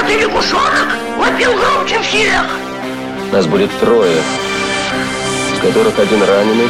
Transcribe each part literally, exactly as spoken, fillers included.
Желтый лягушонок вопил громче всех. Нас будет трое, из которых один раненый.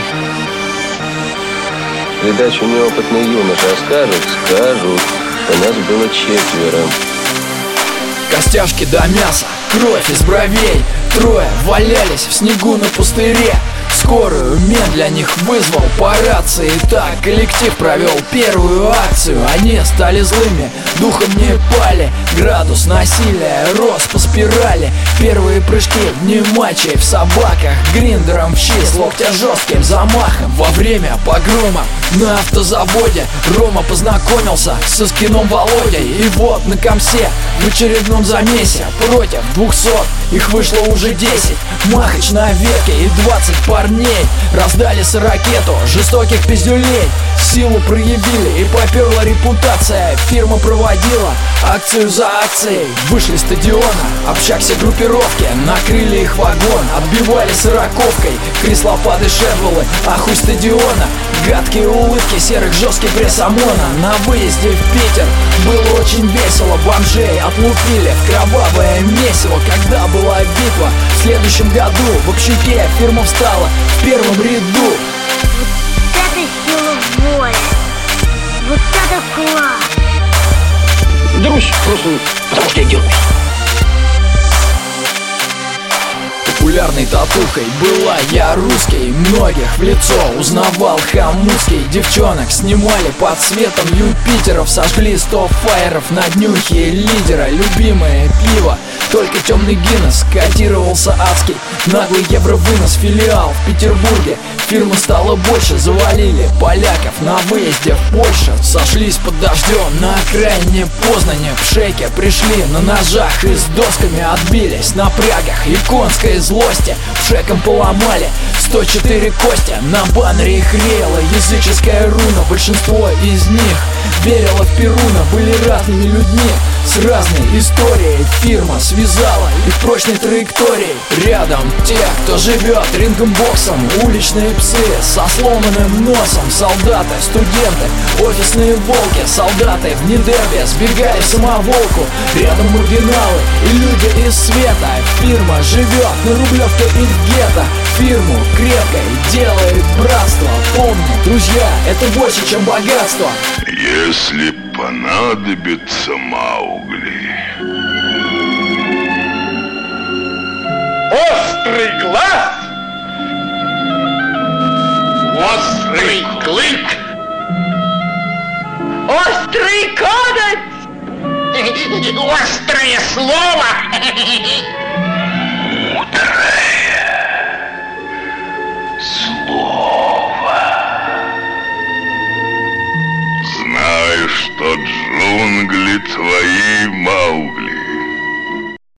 Придачу неопытный юноша, а скажут, скажут, что нас было четверо. Костяшки до мяса, кровь из бровей. Трое валялись в снегу на пустыре. Скорую мент для них вызвал по рации. Так коллектив провел первую акцию. Они стали злыми, духом не пали. Градус насилия рос по спирали. Первые прыжки не матчей в собаках. Гриндером в щи с локтя жестким замахом. Во время погрома на автозаводе Рома познакомился со скином Володей. И вот на комсе в очередном замесе против двухсот их вышло уже десять. Махач на ветке и двадцать парней раздали с ракету жестоких пиздюлей. Силу проявили и поперла репутация. Фирма проводила акцию за акцией. Вышли с стадиона, общакся группировки, накрыли их вагон, отбивали сороковкой. Крислопады, шедвелы, ахуй стадиона. Гадкие улыбки серых, жесткий пресс ОМОНа. На выезде в Питер было очень весело. Бомжей отлупили в кровавое месиво. Когда была битва в следующем году, в общаке фирма встала в первом ряду. Вот это сила воли. Вот это класс. Дерусь просто потому, что я дерусь. Популярной татухой была я русский. Многих в лицо узнавал Хамутский. Девчонок снимали под светом Юпитеров. Сожгли сто фаеров на днюхе лидера. Любимое пиво, только темный Гиннес. Котировался адский, наглый евровынос. Филиал в Петербурге, фирмы стало больше. Завалили поляков на выезде в Польшу. Сошлись под дождем на окраине Познани. В шейке пришли на ножах и с досками отбились. На прягах и конской злости шеком поломали сто четыре кости. На баннере их реяла языческая руна. Большинство из них верило в Перуна. Были разными людьми с разной историей. Фирма связала их прочной траекторией. Рядом те, кто живет рингом-боксом. Уличные псы со сломанным носом. Солдаты, студенты, офисные волки. Солдаты в недербе сбегали в самоволку. Рядом маргиналы и люди из света. Фирма живет на Рублевке и в гетто. Фирму крепкой делает братство. Помни, друзья, это больше, чем богатство. Если понадобится Маугли. Острый глаз, острый клык, Острый коготь. острое слово. Мудрое слово. Знаю, что джунгли твои, Маугли.